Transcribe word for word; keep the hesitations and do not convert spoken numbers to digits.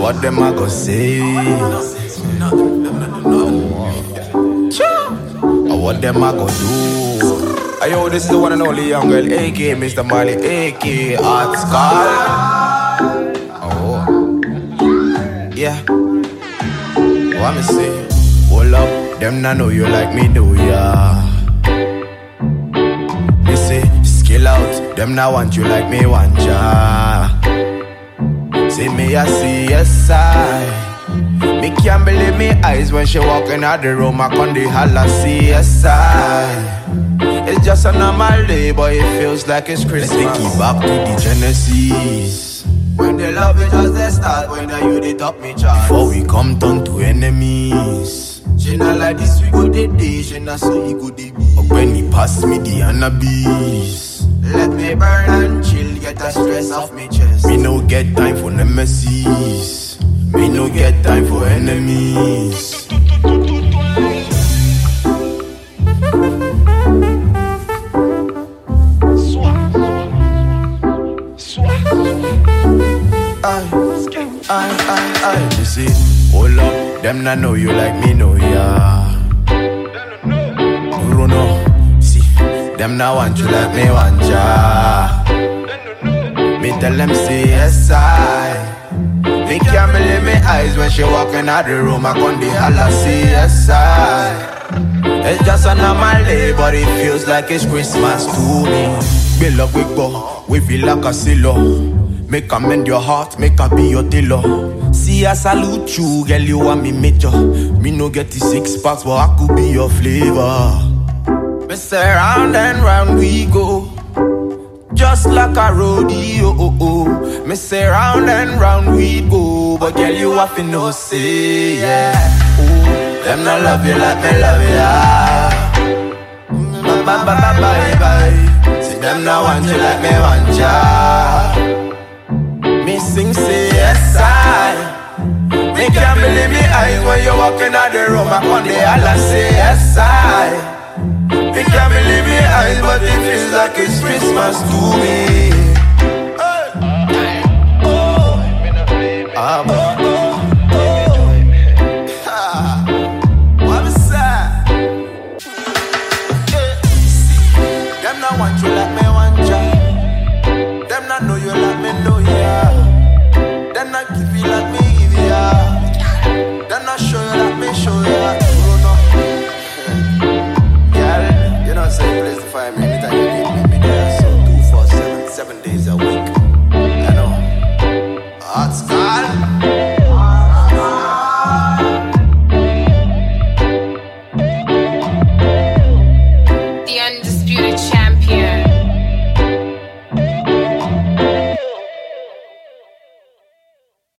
what them a go say? What them a go do? Ayo, this is the one and only young girl, A K Mister Marley, A K Art Skull. Oh, yeah. What me say? Hold up, them na know you like me do ya. Me say, skill out, them na want you like me want ya. See me I see yes I. Me can't believe me eyes when she walking out the room. I con the holla C S I. It's just a normal day, but it feels like it's Christmas. Let's take it back to the Genesis. When they love it just they start, when they you they top me charts. Before we come down to enemies. She not like this, we go the day, she not so he go the be. But when he pass me the cannabis, let me burn and chill, get the stress off me chest. Me no get time for nemesis. Me no get time for enemies. I, I, I, you see, hold up, them na know you like me know ya. Bruno, see, them na want you like me want ya. Me tell them say yes I. Me can't believe me eyes when she walking out the room. I con the holla say yes I. It's just a normal day, but it feels like it's Christmas to me. Build up quick go, we feel like a silo. Make a mend your heart, make a be your dealer. See I salute you, girl, you want me major. Me no get the six packs, but I could be your flavor. Me say round and round we go, just like a rodeo. Oh, oh. Me say round and round we go, but girl, you have to know say yeah. Ooh, them not love you like me love ya. Bye bye bye bye bye. See them not want you like me want ya. Me sing say yes I. Me can't believe me eyes when you walking out the room. I con the holla say yes I. Me can't believe me eyes, but it feels like it's Christmas to me. Hey. Oh. Ah, oh. Oh. What was that? Them not want you like me want ya. Them not know you like me know ya. Them not give you like me give ya. Them not show you like me show ya. Girl, you know same place to find me anytime you need me. Me there so two four seven seven days a week. I know. Hot Skull.